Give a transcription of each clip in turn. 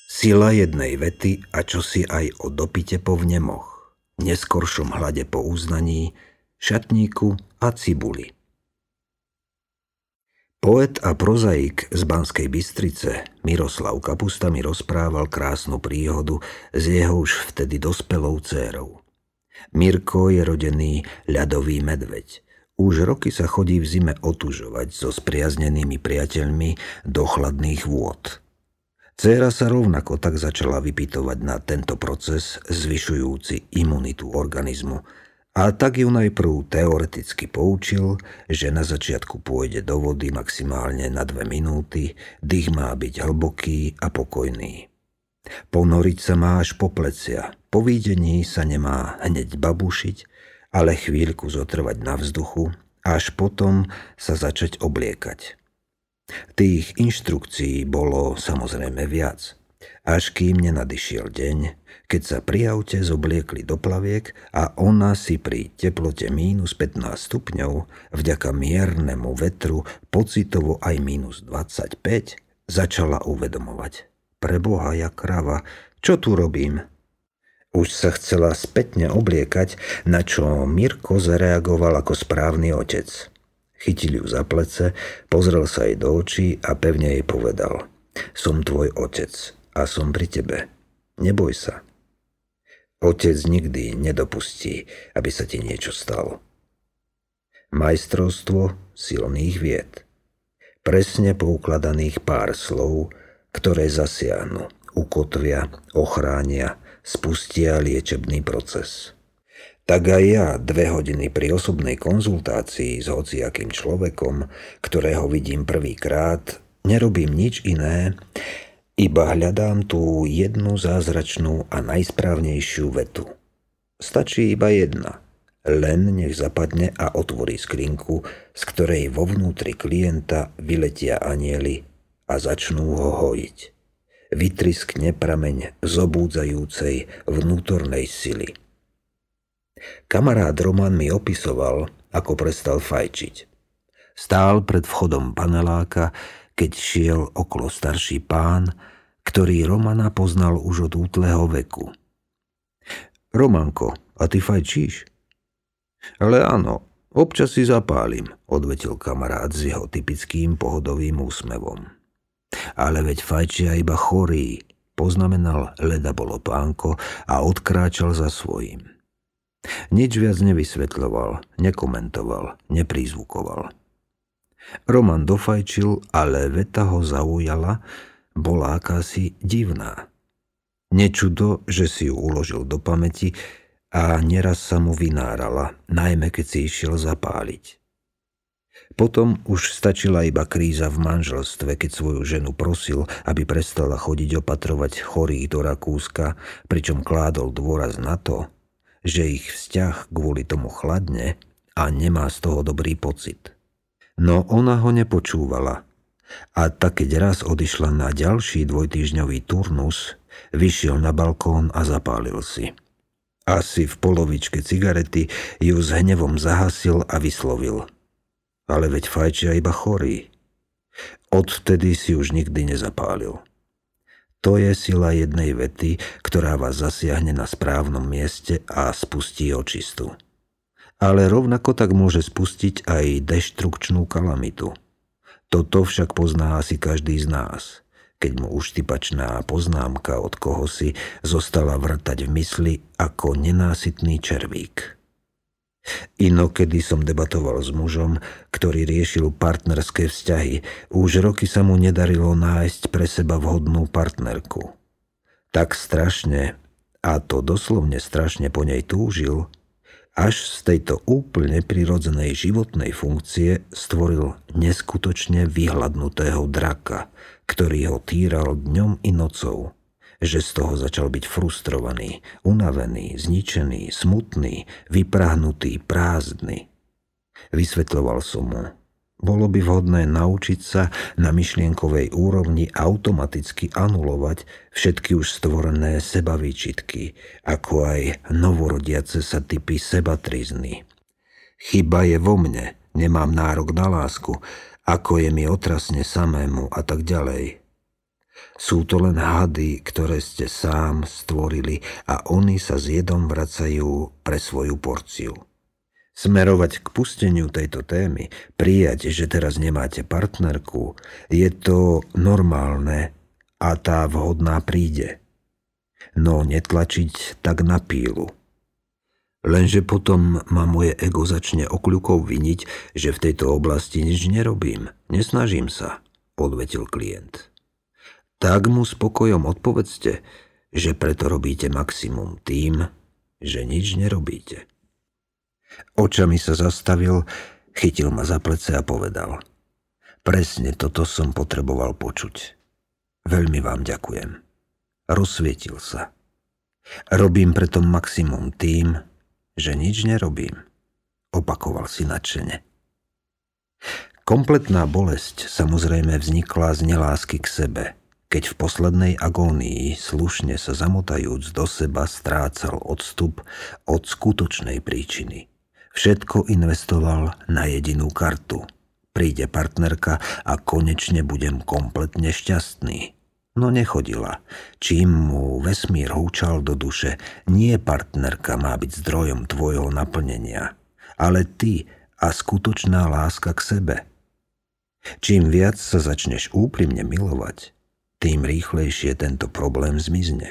Sila jednej vety a čosi aj o dopite po vnemoch, neskoršom hlade po uznaní, šatníku a cibuli. Poet a prozaik z Banskej Bystrice Miroslav Kapusta mi rozprával krásnu príhodu s jeho už vtedy dospelou dcérou. Mirko je rodený ľadový medveď. Už roky sa chodí v zime otužovať so spriaznenými priateľmi do chladných vôd. Dcéra sa rovnako tak začala vypytovať na tento proces zvyšujúci imunitu organizmu, a tak ju najprv teoreticky poučil, že na začiatku pôjde do vody maximálne na 2 minúty, dých má byť hlboký a pokojný. Ponoriť sa má až po plecia, po výdení sa nemá hneď babušiť, ale chvíľku zotrvať na vzduchu, až potom sa začať obliekať. Tých inštrukcií bolo samozrejme viac, až kým nenadišiel deň, keď sa pri aute zobliekli do plaviek a ona si pri teplote -15 stupňov vďaka miernemu vetru pocitovo aj -25 začala uvedomovať. Preboha, ja krava, čo tu robím? Už sa chcela spätne obliekať, na čo Mirko zareagoval ako správny otec. Chytil ju za plece, pozrel sa jej do očí a pevne jej povedal: Som tvoj otec a som pri tebe. Neboj sa. Otec nikdy nedopustí, aby sa ti niečo stalo. Majstrovstvo silných vied. Presne poukladaných pár slov, ktoré zasiahnu, ukotvia, ochránia, spustia liečebný proces. Tak aj ja 2 hodiny pri osobnej konzultácii s hociakým človekom, ktorého vidím prvýkrát, nerobím nič iné, iba hľadám tú jednu zázračnú a najsprávnejšiu vetu. Stačí iba jedna. Len nech zapadne a otvorí skrinku, z ktorej vo vnútri klienta vyletia anjeli a začnú ho hojiť. Vytriskne prameň zobúdzajúcej vnútornej sily. Kamarád Roman mi opisoval, ako prestal fajčiť. Stál pred vchodom paneláka, keď šiel okolo starší pán, ktorý Romana poznal už od útleho veku. Romanko, a ty fajčíš? Ale áno, občas si zapálim, odvetil kamarát s jeho typickým pohodovým úsmevom. Ale veď fajčia iba chorí, poznamenal ledabolo pánko a odkráčal za svojím. Nič viac nevysvetľoval, nekomentoval, neprizvukoval. Roman dofajčil, ale veta ho zaujala, bola akási divná. Nečudo, že si ju uložil do pamäti a neraz sa mu vynárala, najmä keď si išiel zapáliť. Potom už stačila iba kríza v manželstve, keď svoju ženu prosil, aby prestala chodiť opatrovať chorých do Rakúska, pričom kládol dôraz na to, že ich vzťah kvôli tomu chladne a nemá z toho dobrý pocit. No ona ho nepočúvala a tak keď raz odišla na ďalší 2-týždňový turnus, vyšiel na balkón a zapálil si. Asi v polovičke cigarety ju s hnevom zahasil a vyslovil: Ale veď fajčia iba chorí. Odvtedy si už nikdy nezapálil. To je sila jednej vety, ktorá vás zasiahne na správnom mieste a spustí očistu. Ale rovnako tak môže spustiť aj deštrukčnú kalamitu. Toto však pozná asi každý z nás, keď mu uštipačná poznámka od kohosi zostala vrtať v mysli ako nenásytný červík. Inokedy som debatoval s mužom, ktorý riešil partnerské vzťahy. Už roky sa mu nedarilo nájsť pre seba vhodnú partnerku. Tak strašne, a to doslovne strašne po nej túžil, až z tejto úplne prirodzenej životnej funkcie stvoril neskutočne vyhladnutého draka, ktorý ho týral dňom i nocou, že z toho začal byť frustrovaný, unavený, zničený, smutný, vyprahnutý, prázdny. Vysvetľoval som mu. Bolo by vhodné naučiť sa na myšlienkovej úrovni automaticky anulovať všetky už stvorené sebavýčitky, ako aj novorodiace sa typy sebatrizny. Chyba je vo mne, nemám nárok na lásku, ako je mi otrasne samému a tak ďalej. Sú to len hady, ktoré ste sám stvorili a oni sa s jedom vracajú pre svoju porciu. Smerovať k pusteniu tejto témy, prijať, že teraz nemáte partnerku, je to normálne a tá vhodná príde. No netlačiť tak na pílu. Lenže potom ma moje ego začne okľukou viniť, že v tejto oblasti nič nerobím. Nesnažím sa, odvetil klient. Tak mu spokojom odpovedzte, že preto robíte maximum tým, že nič nerobíte. Očami sa zastavil, chytil ma za plece a povedal: presne toto som potreboval počuť. Veľmi vám ďakujem. Rozsvietil sa. Robím preto maximum tým, že nič nerobím, opakoval si nadšene. Kompletná bolesť samozrejme vznikla z nelásky k sebe, keď v poslednej agónii slušne sa zamotajúc do seba strácal odstup od skutočnej príčiny. Všetko investoval na jedinú kartu. Príde partnerka a konečne budem kompletne šťastný. No nechodila. Čím mu vesmír húčal do duše, nie partnerka má byť zdrojom tvojho naplnenia, ale ty a skutočná láska k sebe. Čím viac sa začneš úprimne milovať, tým rýchlejšie tento problém zmizne.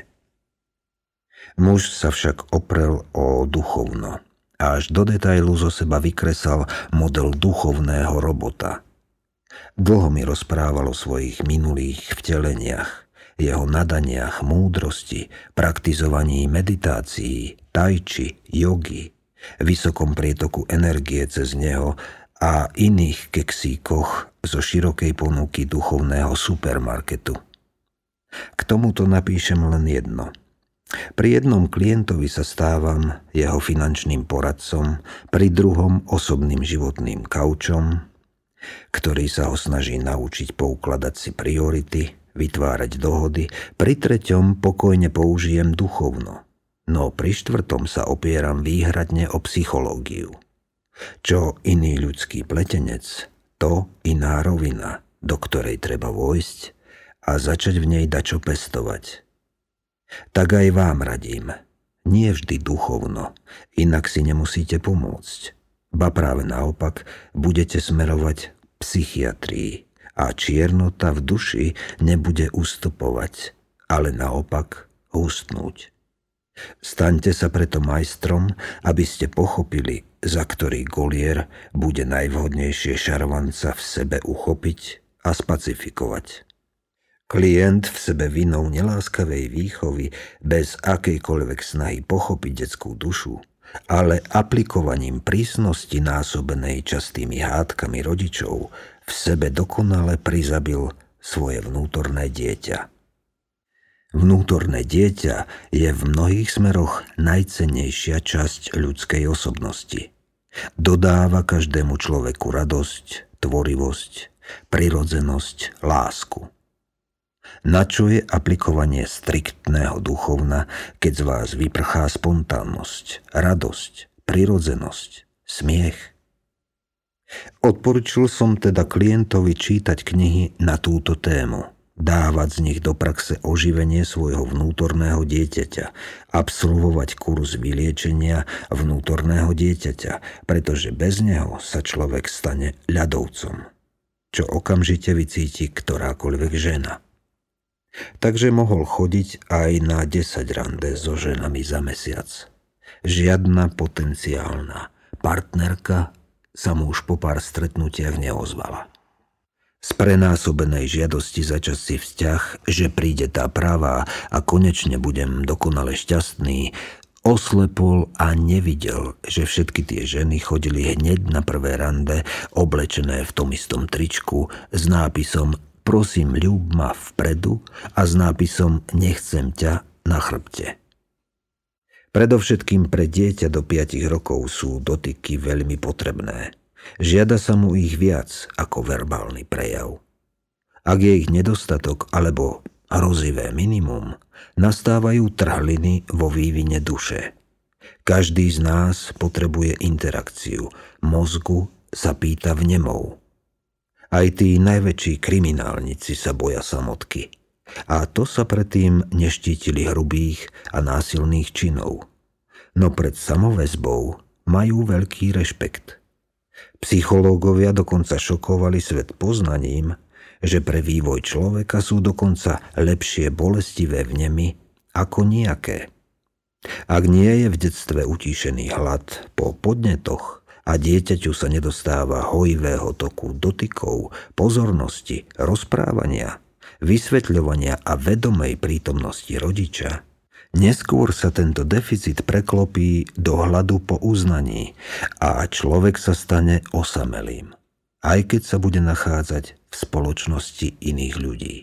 Muž sa však oprel o duchovno a až do detailu zo seba vykresal model duchovného robota. Dlho mi rozprával o svojich minulých vteleniach, jeho nadaniach múdrosti, praktizovaní meditácií, tajči, jogy, vysokom prietoku energie cez neho a iných keksíkoch zo širokej ponuky duchovného supermarketu. K tomuto napíšem len jedno. Pri jednom klientovi sa stávam jeho finančným poradcom, pri druhom osobným životným kaučom, ktorý sa ho snaží naučiť poukladať si priority, vytvárať dohody, pri treťom pokojne použijem duchovno, no pri štvrtom sa opieram výhradne o psychológiu. Čo iný ľudský pletenec, to iná rovina, do ktorej treba vojsť a začať v nej dačo pestovať. Tak aj vám radím, nie vždy duchovno, inak si nemusíte pomôcť. Ba práve naopak, budete smerovať psychiatrii a čiernota v duši nebude ustupovať, ale naopak hustnúť. Staňte sa preto majstrom, aby ste pochopili, za ktorý golier bude najvhodnejšie šarvanca v sebe uchopiť a spacifikovať. Klient v sebe vinou neláskavej výchovy bez akejkoľvek snahy pochopiť detskú dušu, ale aplikovaním prísnosti násobenej častými hádkami rodičov v sebe dokonale prizabil svoje vnútorné dieťa. Vnútorné dieťa je v mnohých smeroch najcennejšia časť ľudskej osobnosti. Dodáva každému človeku radosť, tvorivosť, prirodzenosť, lásku. Na čo je aplikovanie striktného duchovna, keď z vás vyprchá spontánnosť, radosť, prirodzenosť, smiech? Odporučil som teda klientovi čítať knihy na túto tému, dávať z nich do praxe oživenie svojho vnútorného dieťaťa, absolvovať kurz vyliečenia vnútorného dieťaťa, pretože bez neho sa človek stane ľadovcom, čo okamžite vycíti ktorákoľvek žena. Takže mohol chodiť aj na 10 rande so ženami za mesiac. Žiadna potenciálna partnerka sa mu už po pár stretnutiach neozvala. Z prenásobenej žiadosti začať si vzťah, že príde tá pravá a konečne budem dokonale šťastný, oslepol a nevidel, že všetky tie ženy chodili hneď na prvé rande oblečené v tom istom tričku s nápisom Prosím, ľúb ma vpredu a s nápisom Nechcem ťa na chrbte. Predovšetkým pre dieťa do 5 rokov sú dotyky veľmi potrebné. Žiada sa mu ich viac ako verbálny prejav. Ak je ich nedostatok alebo hrozivé minimum, nastávajú trhliny vo vývine duše. Každý z nás potrebuje interakciu. Mozgu sa pýta vnemov. Aj tí najväčší kriminálnici sa boja samotky. A to sa predtým neštítili hrubých a násilných činov. No pred samoväzbou majú veľký rešpekt. Psychológovia dokonca šokovali svet poznaním, že pre vývoj človeka sú dokonca lepšie bolestivé vnemy ako nejaké. Ak nie je v detstve utíšený hlad po podnetoch a dieťaťu sa nedostáva hojivého toku dotykov, pozornosti, rozprávania, vysvetľovania a vedomej prítomnosti rodiča, neskôr sa tento deficit preklopí do hladu po uznaní a človek sa stane osamelým, aj keď sa bude nachádzať v spoločnosti iných ľudí.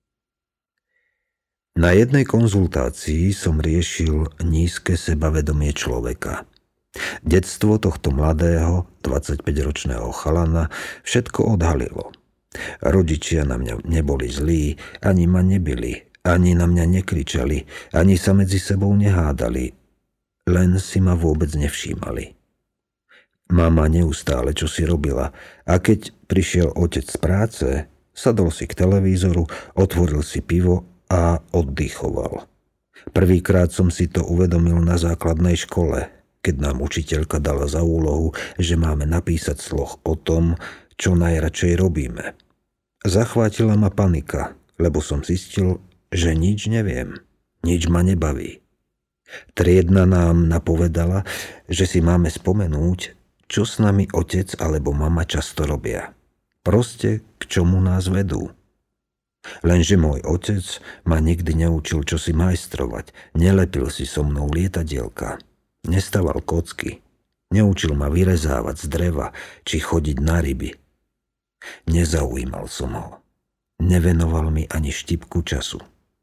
Na jednej konzultácii som riešil nízke sebavedomie človeka. Detstvo tohto mladého, 25-ročného chalana všetko odhalilo. Rodičia na mňa neboli zlí, ani ma nebili, ani na mňa nekričali, ani sa medzi sebou nehádali, len si ma vôbec nevšímali. Mama neustále čo si robila a keď prišiel otec z práce, sadol si k televízoru, otvoril si pivo a oddychoval. Prvýkrát som si to uvedomil na základnej škole, keď nám učiteľka dala za úlohu, že máme napísať sloh o tom, čo najradšej robíme. Zachvátila ma panika, lebo som zistil, že nič neviem, nič ma nebaví. Triedna nám napovedala, že si máme spomenúť, čo s nami otec alebo mama často robia. Proste k čomu nás vedú. Lenže môj otec ma nikdy neučil čosi majstrovať, nelepil si so mnou lietadielka, nestaval kocky, neučil ma vyrezávať z dreva či chodiť na ryby. Nezaujímal som ho, nevenoval mi ani štipku času.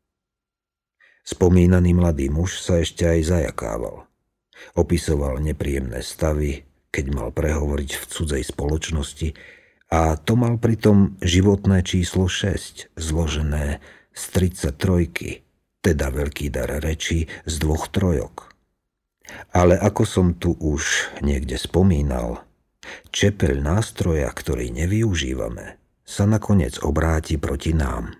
Spomínaný mladý muž sa ešte aj zajakával. Opisoval nepríjemné stavy, keď mal prehovoriť v cudzej spoločnosti, a to mal pritom životné číslo 6, zložené z 33, teda veľký dar reči z 2 trojok. Ale ako som tu už niekde spomínal, čepeľ nástroja, ktorý nevyužívame, sa nakoniec obráti proti nám.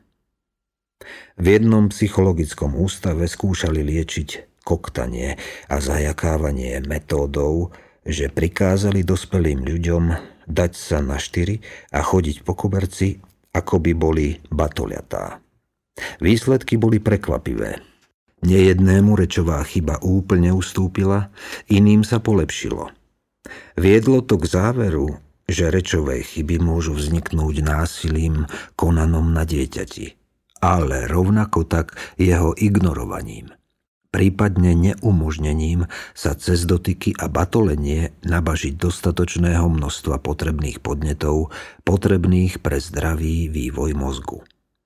V jednom psychologickom ústave skúšali liečiť koktanie a zajakávanie metódou, že prikázali dospelým ľuďom dať sa na 4 a chodiť po koberci, ako by boli batoľatá. Výsledky boli prekvapivé. Nejednému rečová chyba úplne ustúpila, iným sa polepšilo. Viedlo to k záveru, že rečové chyby môžu vzniknúť násilím konanom na dieťati, ale rovnako tak jeho ignorovaním, prípadne neumožnením sa cez dotyky a batolenie nabažiť dostatočného množstva potrebných podnetov, potrebných pre zdravý vývoj mozgu.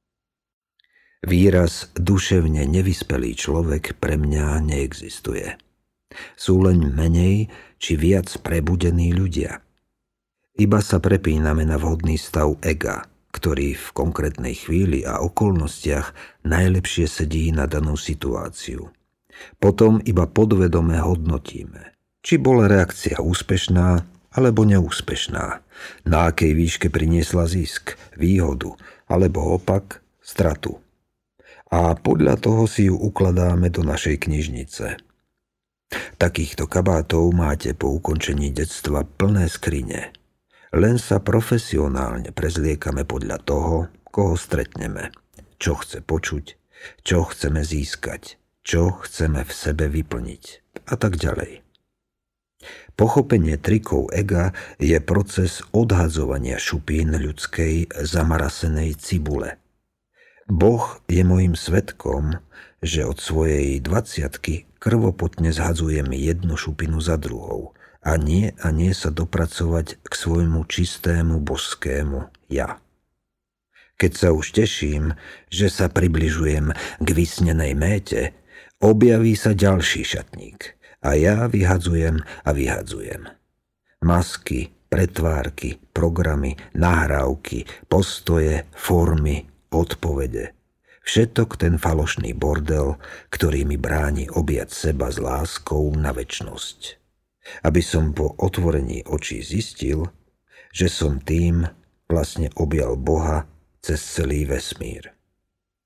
Výraz duševne nevyspelý človek pre mňa neexistuje. Sú len menej či viac prebudení ľudia. Iba sa prepíname na vhodný stav ega, ktorý v konkrétnej chvíli a okolnostiach najlepšie sedí na danú situáciu. Potom iba podvedome hodnotíme, či bola reakcia úspešná alebo neúspešná, na akej výške priniesla zisk, výhodu, alebo opak, stratu. A podľa toho si ju ukladáme do našej knižnice. Takýchto kabátov máte po ukončení detstva plné skrine. Len sa profesionálne prezliekame podľa toho, koho stretneme, čo chce počuť, čo chceme získať, čo chceme v sebe vyplniť a tak ďalej. Pochopenie trikov ega je proces odhadzovania šupín ľudskej zamarasenej cibule. Boh je mojím svedkom, že od svojej 20-ky krvopotne zhadzujem jednu šupinu za druhou a nie sa dopracovať k svojmu čistému božskému ja. Keď sa už teším, že sa približujem k vysnenej méte, objaví sa ďalší šatník a ja vyhadzujem a vyhadzujem. Masky, pretvárky, programy, nahrávky, postoje, formy, odpovede. Všetok ten falošný bordel, ktorý mi bráni objať seba s láskou na večnosť. Aby som po otvorení očí zistil, že som tým vlastne objal Boha cez celý vesmír.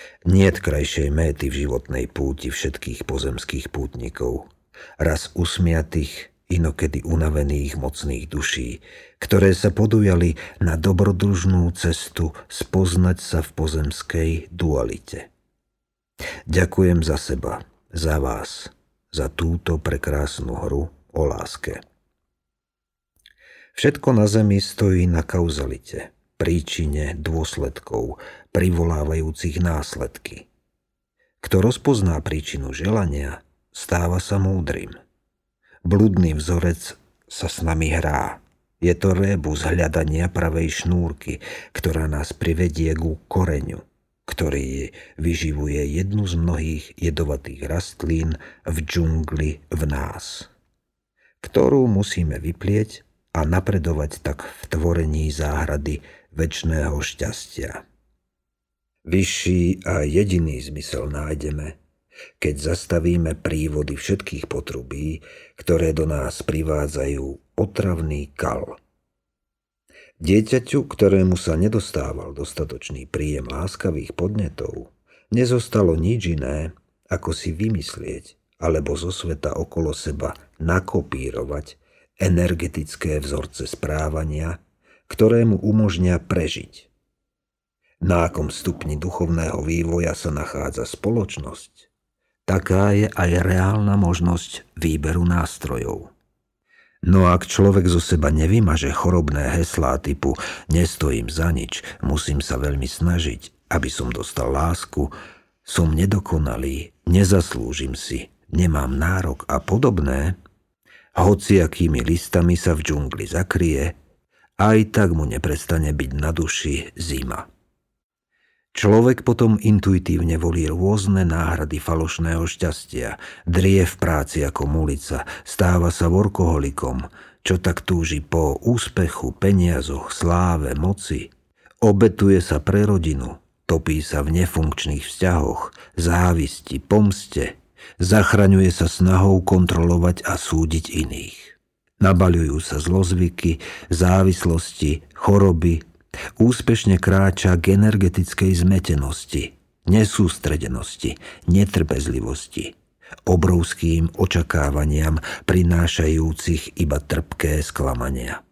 Niet krajšej méty v životnej púti všetkých pozemských pútnikov, raz usmiatých, inokedy unavených mocných duší, ktoré sa podujali na dobrodružnú cestu spoznať sa v pozemskej dualite. Ďakujem za seba, za vás, za túto prekrásnu hru o láske. Všetko na zemi stojí na kauzalite, príčine dôsledkov, privolávajúcich následky. Kto rozpozná príčinu želania, stáva sa múdrym. Bludný vzorec sa s nami hrá. Je to rébus hľadania pravej šnúrky, ktorá nás privedie ku koreňu, ktorý vyživuje jednu z mnohých jedovatých rastlín v džungli v nás, ktorú musíme vyplieť a napredovať tak v tvorení záhrady večného šťastia. Vyšší a jediný zmysel nájdeme, keď zastavíme prívody všetkých potrubí, ktoré do nás privádzajú otravný kal. Dieťaťu, ktorému sa nedostával dostatočný príjem láskavých podnetov, nezostalo nič iné, ako si vymyslieť alebo zo sveta okolo seba nakopírovať energetické vzorce správania, ktoré mu umožnia prežiť. Na akom stupni duchovného vývoja sa nachádza spoločnosť, taká je aj reálna možnosť výberu nástrojov. No ak človek zo seba nevymaže chorobné heslá typu nestojím za nič, musím sa veľmi snažiť, aby som dostal lásku, som nedokonalý, nezaslúžim si, nemám nárok a podobné, hociakými listami sa v džungli zakrie, aj tak mu neprestane byť na duši zima. Človek potom intuitívne volí rôzne náhrady falošného šťastia, drie v práci ako mulica, stáva sa workoholikom, čo tak túži po úspechu, peniazoch, sláve, moci. Obetuje sa pre rodinu, topí sa v nefunkčných vzťahoch, závisti, pomste, zachraňuje sa snahou kontrolovať a súdiť iných. Nabaľujú sa zlozvyky, závislosti, choroby, úspešne kráča k energetickej zmetenosti, nesústredenosti, netrpezlivosti, obrovským očakávaniam prinášajúcich iba trpké sklamania.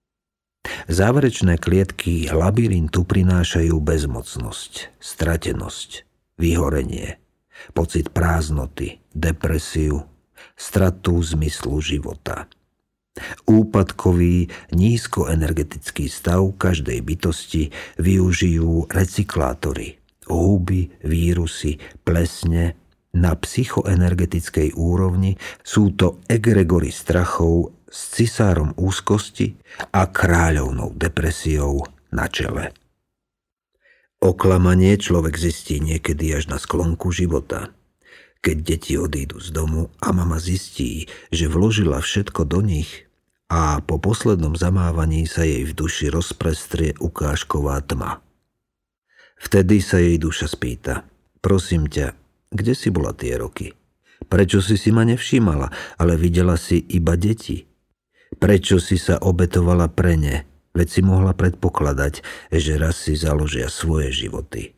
Záverečné klietky labyrintu prinášajú bezmocnosť, stratenosť, vyhorenie, pocit prázdnoty, depresiu, stratu zmyslu života. Úpadkový, nízkoenergetický stav každej bytosti využijú recyklátory, húby, vírusy, plesne. Na psychoenergetickej úrovni sú to egregory strachov s cisárom úzkosti a kráľovnou depresiou na čele. Oklamanie človek zistí niekedy až na sklonku života. Keď deti odídu z domu a mama zistí, že vložila všetko do nich a po poslednom zamávaní sa jej v duši rozprestrie ukážková tma. Vtedy sa jej duša spýta: prosím ťa, kde si bola tie roky? Prečo si ma nevšímala, ale videla si iba deti? Prečo si sa obetovala pre ne, veď si mohla predpokladať, že raz si založia svoje životy?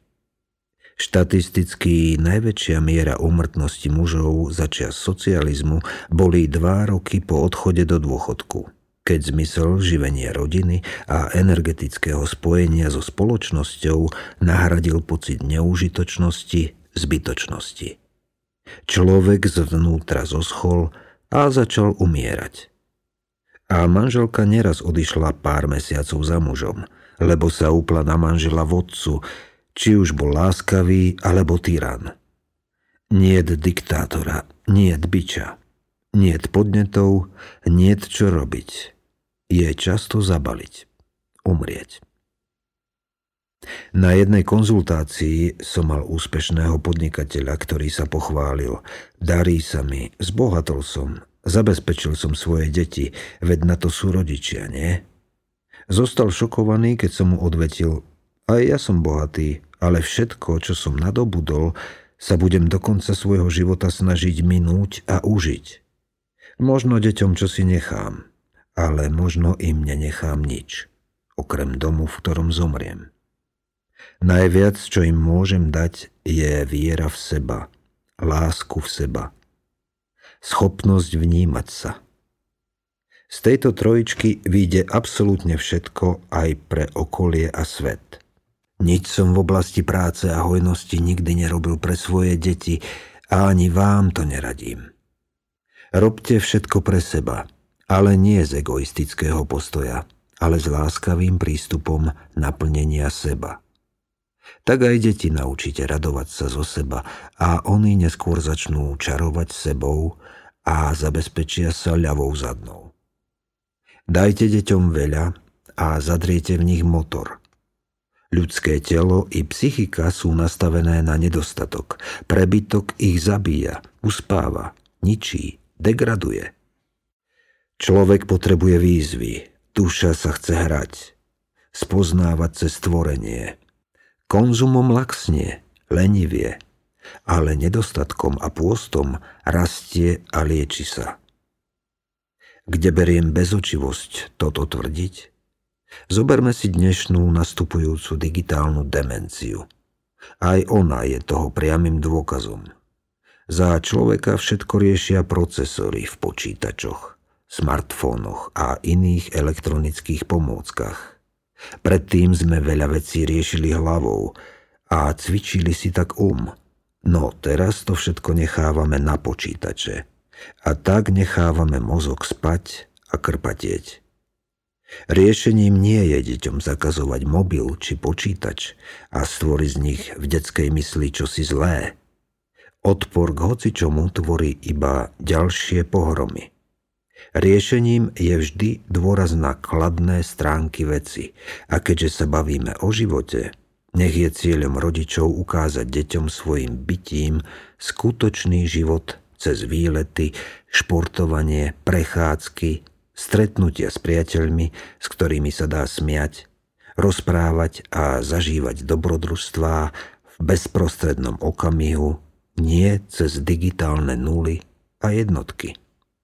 Štatisticky najväčšia miera úmrtnosti mužov začias socializmu boli 2 roky po odchode do dôchodku, keď zmysel živenia rodiny a energetického spojenia so spoločnosťou nahradil pocit neúžitočnosti, zbytočnosti. Človek zvnútra zoschol a začal umierať. A manželka neraz odišla pár mesiacov za mužom, lebo sa upla na manžela vodcu, či už bol láskavý alebo tyran. Niet diktátora, niet biča, niet podnetov, niet čo robiť. Je čas to zabaliť, umrieť. Na jednej konzultácii som mal úspešného podnikateľa, ktorý sa pochválil: darí sa mi, zbohatol som, zabezpečil som svoje deti, veď na to sú rodičia, nie? Zostal šokovaný, keď som mu odvetil: aj ja som bohatý, ale všetko, čo som nadobudol, sa budem do konca svojho života snažiť minúť a užiť. Možno deťom čosi nechám, ale možno im nenechám nič, okrem domu, v ktorom zomriem. Najviac, čo im môžem dať, je viera v seba, lásku v seba, schopnosť vnímať sa. Z tejto trojičky vyjde absolútne všetko aj pre okolie a svet. Nič som v oblasti práce a hojnosti nikdy nerobil pre svoje deti a ani vám to neradím. Robte všetko pre seba, ale nie z egoistického postoja, ale s láskavým prístupom naplnenia seba. Tak aj deti naučíte radovať sa zo seba a oni neskôr začnú čarovať sebou a zabezpečia sa ľavou zadnou. Dajte deťom veľa a zadriete v nich motor. Ľudské telo i psychika sú nastavené na nedostatok. Prebytok ich zabíja, uspáva, ničí, degraduje. Človek potrebuje výzvy, duša sa chce hrať, spoznávať cez stvorenie. Konzumom laxnie, lenivie, ale nedostatkom a pôstom rastie a lieči sa. Kde beriem bezočivosť toto tvrdiť? Zoberme si dnešnú nastupujúcu digitálnu demenciu. Aj ona je toho priamym dôkazom. Za človeka všetko riešia procesory v počítačoch, smartfónoch a iných elektronických pomôckach. Predtým sme veľa vecí riešili hlavou a cvičili si tak No teraz to všetko nechávame na počítače a tak nechávame mozog spať a krpatieť. Riešením nie je deťom zakazovať mobil či počítač a stvoriť z nich v detskej mysli čosi zlé. Odpor k hocičomu tvorí iba ďalšie pohromy. Riešením je vždy dôraz na kladné stránky veci a keďže sa bavíme o živote, nech je cieľom rodičov ukázať deťom svojim bytím skutočný život cez výlety, športovanie, prechádzky, stretnutia s priateľmi, s ktorými sa dá smiať, rozprávať a zažívať dobrodružstvá v bezprostrednom okamihu, nie cez digitálne nuly a jednotky.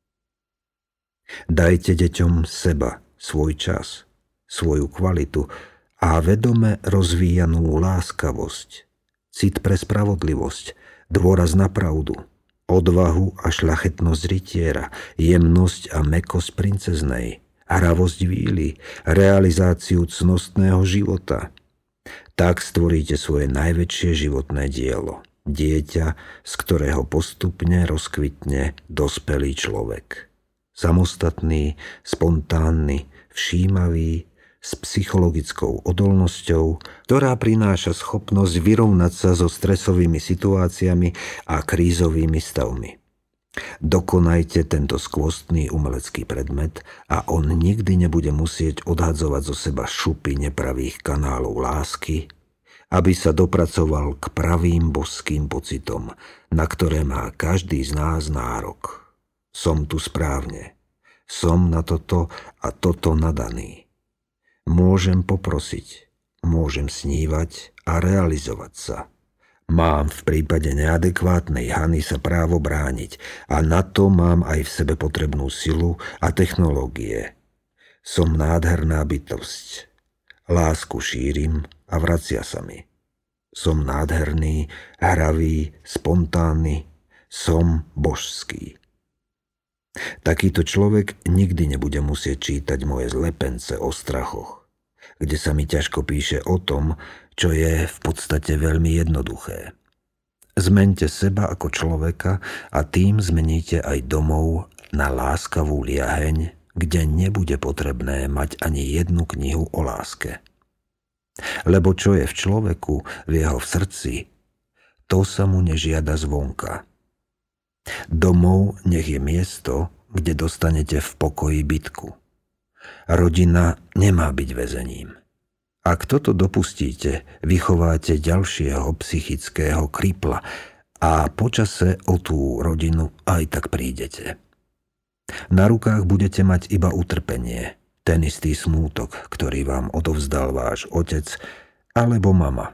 Dajte deťom seba, svoj čas, svoju kvalitu a vedome rozvíjanú láskavosť, cit pre spravodlivosť, dôraz na pravdu, odvahu a šľachetnosť rytiera, jemnosť a mäkkosť princeznej, hravosť víly, realizáciu cnostného života. Tak stvoríte svoje najväčšie životné dielo, dieťa, z ktorého postupne rozkvitne dospelý človek. Samostatný, spontánny, všímavý, s psychologickou odolnosťou, ktorá prináša schopnosť vyrovnať sa so stresovými situáciami a krízovými stavmi. Dokonajte tento skvostný umelecký predmet a on nikdy nebude musieť odhadzovať zo seba šupy nepravých kanálov lásky, aby sa dopracoval k pravým božským pocitom, na ktoré má každý z nás nárok. Som tu správne. Som na toto a toto nadaný. Môžem poprosiť, môžem snívať a realizovať sa. Mám v prípade neadekvátnej hany sa právo brániť a na to mám aj v sebe potrebnú silu a technológie. Som nádherná bytosť. Lásku šírim a vracia sa mi. Som nádherný, hravý, spontánny. Som božský. Takýto človek nikdy nebude musieť čítať moje zlepence o strachoch, kde sa mi ťažko píše o tom, čo je v podstate veľmi jednoduché. Zmeňte seba ako človeka a tým zmeníte aj domov na láskavú liaheň, kde nebude potrebné mať ani jednu knihu o láske. Lebo čo je v človeku, v jeho srdci, to sa mu nežiada zvonka. Domov nech je miesto, kde dostanete v pokoji bitku. Rodina nemá byť väzením. Ak toto dopustíte, vychováte ďalšieho psychického kripla a počase o tú rodinu aj tak prídete. Na rukách budete mať iba utrpenie, ten istý smútok, ktorý vám odovzdal váš otec alebo mama.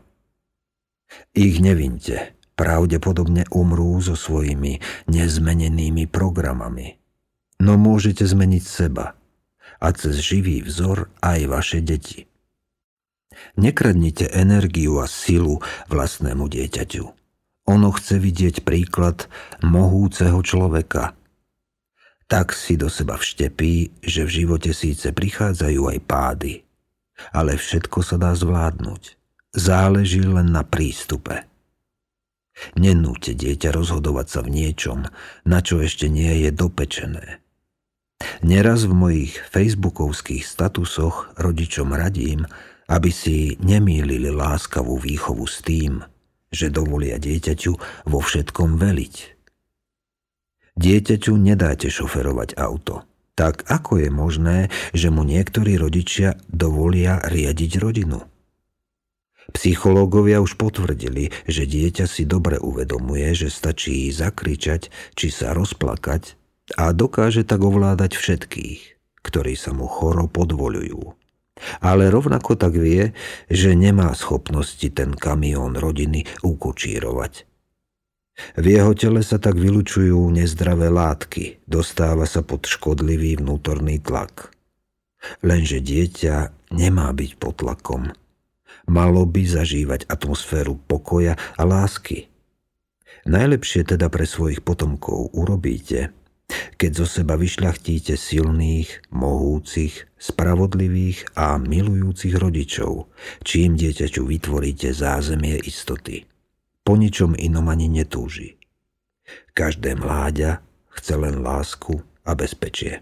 Ich nevinte. Pravdepodobne umrú so svojimi nezmenenými programami. No môžete zmeniť seba a cez živý vzor aj vaše deti. Nekradnite energiu a silu vlastnému dieťaťu. Ono chce vidieť príklad mohúceho človeka. Tak si do seba vštepí, že v živote síce prichádzajú aj pády, ale všetko sa dá zvládnuť. Záleží len na prístupe. Nenúťte dieťa rozhodovať sa v niečom, na čo ešte nie je dopečené. Neraz v mojich facebookovských statusoch rodičom radím, aby si nemýlili láskavú výchovu s tým, že dovolia dieťaťu vo všetkom veliť. Dieťaťu nedáte šoferovať auto. Tak ako je možné, že mu niektorí rodičia dovolia riadiť rodinu? Psychológovia už potvrdili, že dieťa si dobre uvedomuje, že stačí zakričať či sa rozplakať a dokáže tak ovládať všetkých, ktorí sa mu choro podvoľujú. Ale rovnako tak vie, že nemá schopnosti ten kamión rodiny ukočírovať. V jeho tele sa tak vylučujú nezdravé látky, dostáva sa pod škodlivý vnútorný tlak. Lenže dieťa nemá byť pod tlakom. Malo by zažívať atmosféru pokoja a lásky. Najlepšie teda pre svojich potomkov urobíte, keď zo seba vyšľachtíte silných, mohúcich, spravodlivých a milujúcich rodičov, čím dieťaťu vytvoríte zázemie istoty. Po ničom inom ani netúži. Každé mláďa chce len lásku a bezpečie.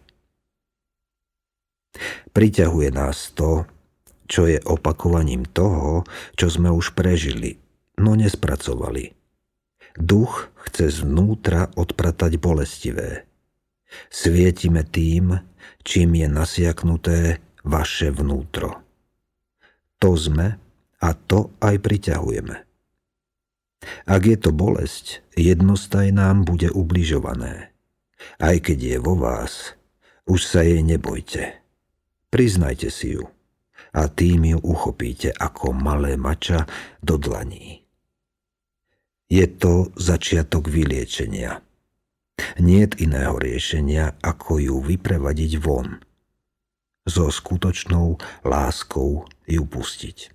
Priťahuje nás to, čo je opakovaním toho, čo sme už prežili, no nespracovali. Duch chce zvnútra odpratať bolestivé. Svietime tým, čím je nasiaknuté vaše vnútro. To sme a to aj priťahujeme. Ak je to bolesť, jednostaj nám bude ubližované. Aj keď je vo vás, už sa jej nebojte. Priznajte si ju a tým ju uchopíte ako malé mača do dlaní. Je to začiatok vyliečenia. Niet iného riešenia, ako ju vyprevadiť von. So skutočnou láskou ju pustiť.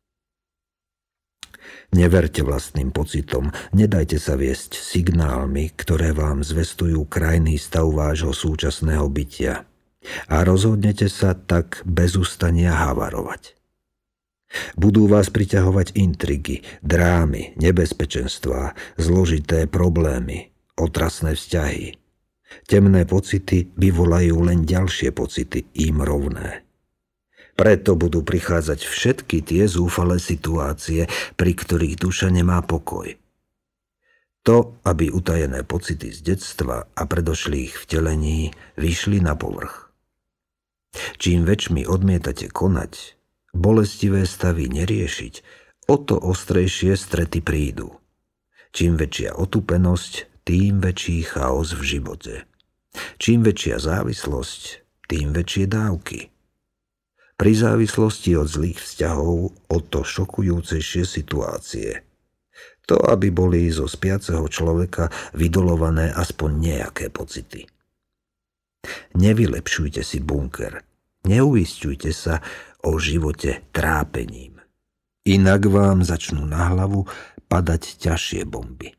Neverte vlastným pocitom, nedajte sa viesť signálmi, ktoré vám zvestujú krajný stav vášho súčasného bytia a rozhodnete sa tak bez ustania havarovať. Budú vás priťahovať intrigy, drámy, nebezpečenstvá, zložité problémy, otrasné vzťahy. Temné pocity vyvolajú len ďalšie pocity im rovné. Preto budú prichádzať všetky tie zúfalé situácie, pri ktorých duša nemá pokoj. To, aby utajené pocity z detstva a predošlých vtelení vyšli na povrch. Čím väčšmi odmietate konať, bolestivé stavy neriešiť, o to ostrejšie strety prídu. Čím väčšia otupenosť, tým väčší chaos v živote. Čím väčšia závislosť, tým väčšie dávky. Pri závislosti od zlých vzťahov o to šokujúcejšie situácie. To, aby boli zo spiaceho človeka vydolované aspoň nejaké pocity. Nevylepšujte si bunker. Neuisťujte sa o živote trápením. Inak vám začnú na hlavu padať ťažšie bomby.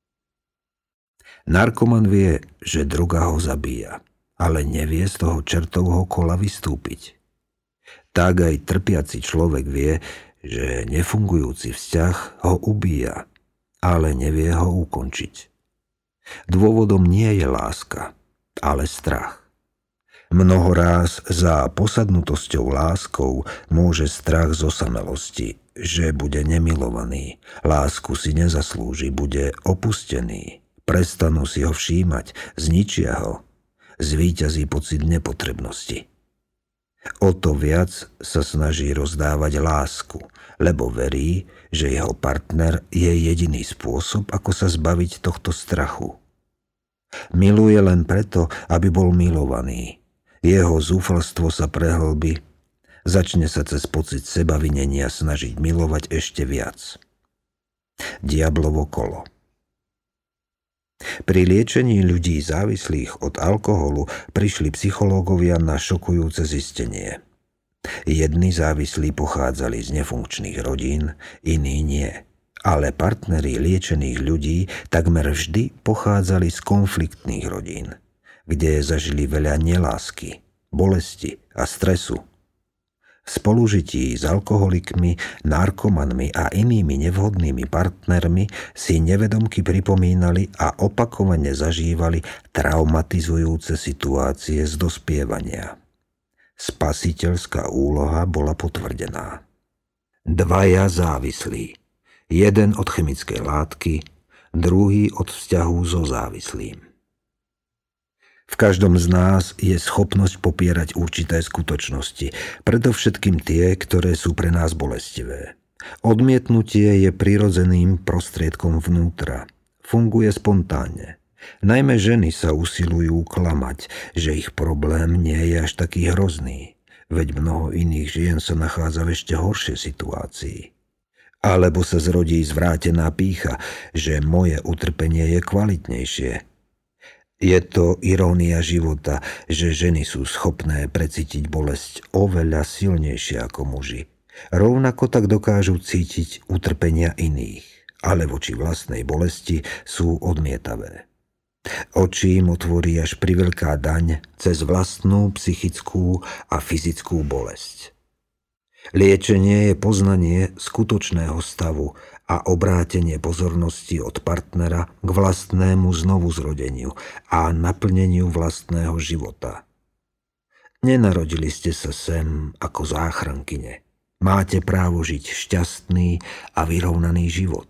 Narkoman vie, že droga ho zabíja, ale nevie z toho čertovho kola vystúpiť. Tak aj trpiaci človek vie, že nefungujúci vzťah ho ubíja, ale nevie ho ukončiť. Dôvodom nie je láska, ale strach. Mnohoráz za posadnutosťou láskou môže strach z osamelosti, že bude nemilovaný, lásku si nezaslúži, bude opustený, prestanú si ho všímať, zničia ho, zvíťazí pocit nepotrebnosti. O to viac sa snaží rozdávať lásku, lebo verí, že jeho partner je jediný spôsob, ako sa zbaviť tohto strachu. Miluje len preto, aby bol milovaný. Jeho zúfalstvo sa prehlbí, začne sa cez pocit sebavinenia snažiť milovať ešte viac. Diablovo kolo. Pri liečení ľudí závislých od alkoholu prišli psychológovia na šokujúce zistenie. Jedni závislí pochádzali z nefunkčných rodín, iní nie. Ale partneri liečených ľudí takmer vždy pochádzali z konfliktných rodín, kde zažili veľa nelásky, bolesti a stresu. V spolužití s alkoholikmi, narkomanmi a inými nevhodnými partnermi si nevedomky pripomínali a opakovane zažívali traumatizujúce situácie z dospievania. Spasiteľská úloha bola potvrdená. Dvaja závislí. Jeden od chemickej látky, druhý od vzťahu so závislým. V každom z nás je schopnosť popierať určité skutočnosti, predovšetkým tie, ktoré sú pre nás bolestivé. Odmietnutie je prirodzeným prostriedkom vnútra. Funguje spontánne. Najmä ženy sa usilujú klamať, že ich problém nie je až taký hrozný, veď mnoho iných žien sa nachádza v ešte horšej situácii. Alebo sa zrodí zvrátená pýcha, že moje utrpenie je kvalitnejšie. Je to irónia života, že ženy sú schopné precítiť bolesť oveľa silnejšie ako muži. Rovnako tak dokážu cítiť utrpenia iných, ale voči vlastnej bolesti sú odmietavé. Oči im otvorí až priveľká daň cez vlastnú psychickú a fyzickú bolesť. Liečenie je poznanie skutočného stavu a obrátenie pozornosti od partnera k vlastnému znovuzrodeniu a naplneniu vlastného života. Nenarodili ste sa sem ako záchrankyne. Máte právo žiť šťastný a vyrovnaný život.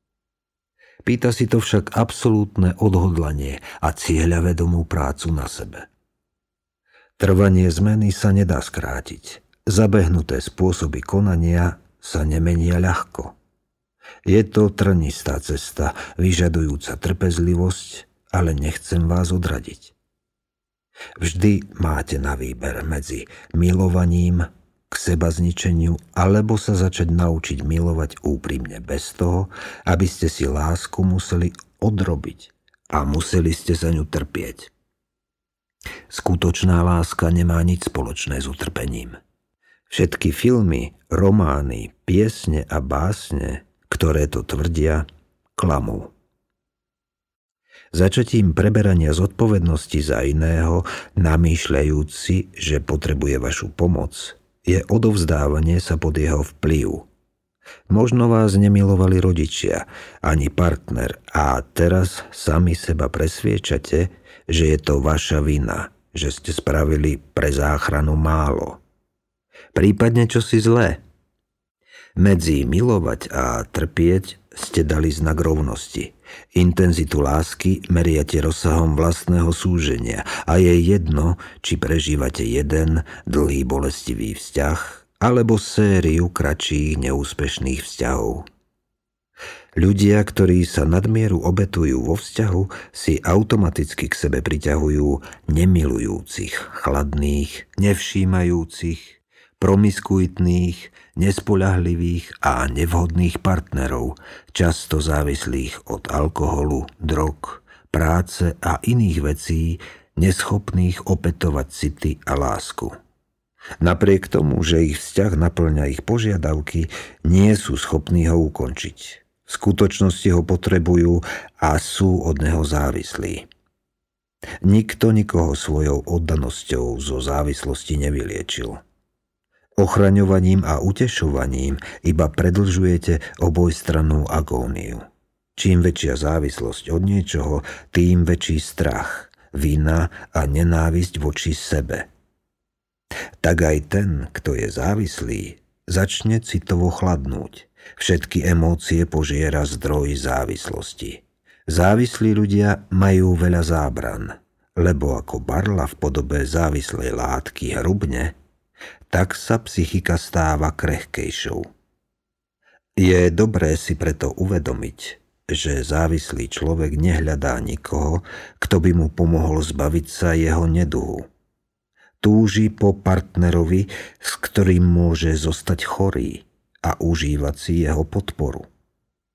Pýta si to však absolútne odhodlanie a cieľavedomú prácu na sebe. Trvanie zmeny sa nedá skrátiť. Zabehnuté spôsoby konania sa nemenia ľahko. Je to trnistá cesta, vyžadujúca trpezlivosť, ale nechcem vás odradiť. Vždy máte na výber medzi milovaním k sebazničeniu alebo sa začať naučiť milovať úprimne bez toho, aby ste si lásku museli odrobiť a museli ste za ňu trpieť. Skutočná láska nemá nič spoločné s utrpením. Všetky filmy, romány, piesne a básne, ktoré to tvrdia, klamú. Začatím preberania zodpovednosti za iného, namýšľajúci, že potrebuje vašu pomoc, je odovzdávanie sa pod jeho vplyv. Možno vás nemilovali rodičia, ani partner a teraz sami seba presviečate, že je to vaša vina, že ste spravili pre záchranu málo. Prípadne čosi zlé. Medzi milovať a trpieť ste dali znak rovnosti. Intenzitu lásky meriate rozsahom vlastného súženia a je jedno, či prežívate jeden dlhý bolestivý vzťah alebo sériu kratších neúspešných vzťahov. Ľudia, ktorí sa nadmieru obetujú vo vzťahu, si automaticky k sebe priťahujú nemilujúcich, chladných, nevšímajúcich, promiskuitných, nespoľahlivých a nevhodných partnerov, často závislých od alkoholu, drog, práce a iných vecí, neschopných opätovať city a lásku. Napriek tomu, že ich vzťah naplňa ich požiadavky, nie sú schopní ho ukončiť. V skutočnosti ho potrebujú a sú od neho závislí. Nikto nikoho svojou oddanosťou zo závislosti nevyliečil. Ochraňovaním a utešovaním iba predlžujete obojstrannú agóniu. Čím väčšia závislosť od niečoho, tým väčší strach, vina a nenávisť voči sebe. Tak aj ten, kto je závislý, začne citovo chladnúť. Všetky emócie požiera zdroj závislosti. Závislí ľudia majú veľa zábran, lebo ako barla v podobe závislej látky hrubne, tak sa psychika stáva krehkejšou. Je dobré si preto uvedomiť, že závislý človek nehľadá nikoho, kto by mu pomohol zbaviť sa jeho neduhu. Túži po partnerovi, s ktorým môže zostať chorý a užívať si jeho podporu.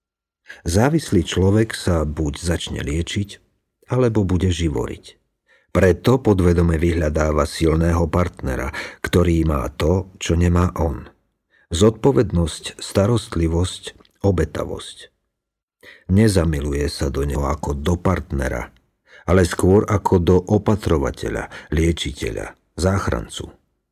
Závislý človek sa buď začne liečiť, alebo bude živoriť. Preto podvedome vyhľadáva silného partnera, ktorý má to, čo nemá on. Zodpovednosť, starostlivosť, obetavosť. Nezamiluje sa do neho ako do partnera, ale skôr ako do opatrovateľa, liečiteľa, záchrancu.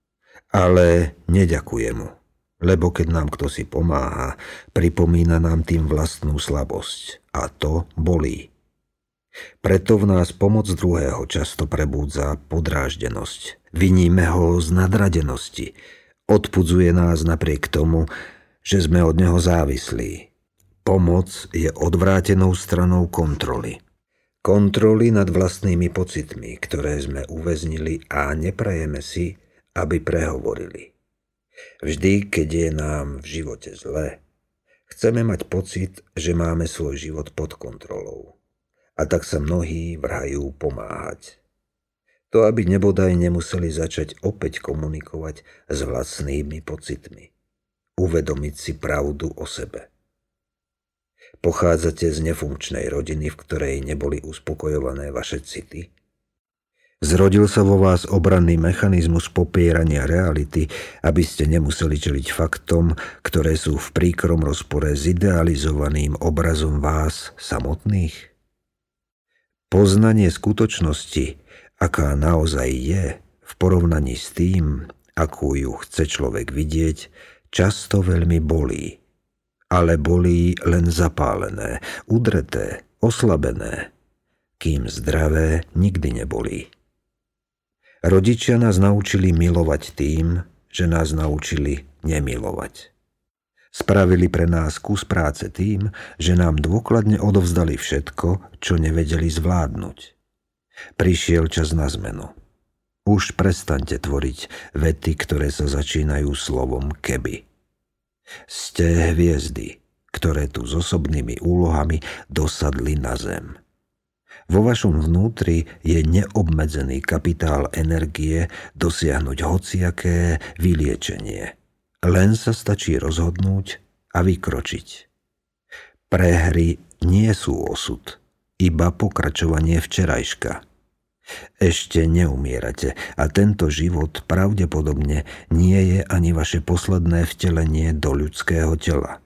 Ale neďakuje mu, lebo keď nám kto si pomáha, pripomína nám tým vlastnú slabosť a to bolí. Preto v nás pomoc druhého často prebúdza podráždenosť. Viníme ho z nadradenosti. Odpudzuje nás napriek tomu, že sme od neho závislí. Pomoc je odvrátenou stranou kontroly. Kontroly nad vlastnými pocitmi, ktoré sme uväznili a neprajeme si, aby prehovorili. Vždy, keď je nám v živote zle, chceme mať pocit, že máme svoj život pod kontrolou. A tak sa mnohí vrhajú pomáhať. To, aby nebodaj nemuseli začať opäť komunikovať s vlastnými pocitmi. Uvedomiť si pravdu o sebe. Pochádzate z nefunkčnej rodiny, v ktorej neboli uspokojované vaše city? Zrodil sa vo vás obranný mechanizmus popierania reality, aby ste nemuseli čeliť faktom, ktoré sú v príkrom rozpore s idealizovaným obrazom vás samotných? Poznanie skutočnosti, aká naozaj je, v porovnaní s tým, akú ju chce človek vidieť, často veľmi bolí. Ale bolí len zapálené, udreté, oslabené, kým zdravé nikdy nebolí. Rodičia nás naučili milovať tým, že nás naučili nemilovať. Spravili pre nás kus práce tým, že nám dôkladne odovzdali všetko, čo nevedeli zvládnuť. Prišiel čas na zmenu. Už prestaňte tvoriť vety, ktoré sa začínajú slovom keby. Ste hviezdy, ktoré tu s osobnými úlohami dosadli na zem. Vo vašom vnútri je neobmedzený kapitál energie dosiahnuť hociaké vyliečenie. Len sa stačí rozhodnúť a vykročiť. Prehry nie sú osud, iba pokračovanie včerajška. Ešte neumierate a tento život pravdepodobne nie je ani vaše posledné vtelenie do ľudského tela.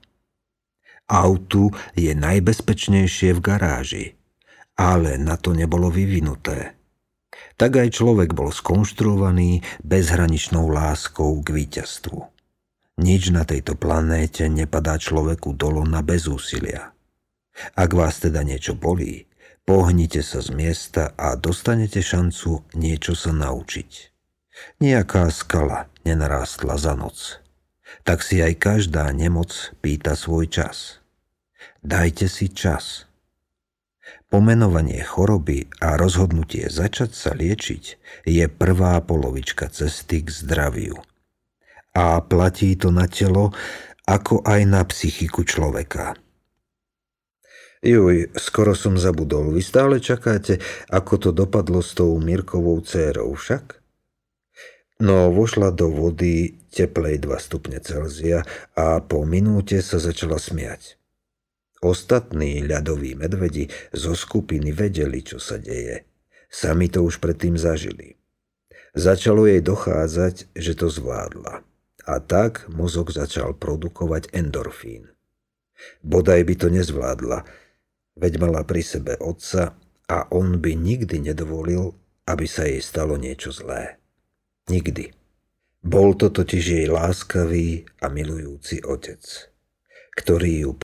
Autu je najbezpečnejšie v garáži, ale na to nebolo vyvinuté. Tak aj človek bol skonštruovaný bezhraničnou láskou k víťazstvu. Nič na tejto planéte nepadá človeku dolo na bez úsilia. Ak vás teda niečo bolí, pohnite sa z miesta a dostanete šancu niečo sa naučiť. Nejaká skala nenarástla za noc. Tak si aj každá nemoc pýta svoj čas. Dajte si čas. Pomenovanie choroby a rozhodnutie začať sa liečiť je prvá polovička cesty k zdraviu. A platí to na telo, ako aj na psychiku človeka. Juj, skoro som zabudol. Vy stále čakáte, ako to dopadlo s tou Mirkovou dcérou však? No, vošla do vody teplej 2 stupne Celzia a po minúte sa začala smiať. Ostatní ľadoví medvedi zo skupiny vedeli, čo sa deje. Sami to už predtým zažili. Začalo jej dochádzať, že to zvládla. A tak mozog začal produkovať endorfín. Bodaj by to nezvládla, veď mala pri sebe otca a on by nikdy nedovolil, aby sa jej stalo niečo zlé. Nikdy. Bol to totiž jej láskavý a milujúci otec, ktorý ju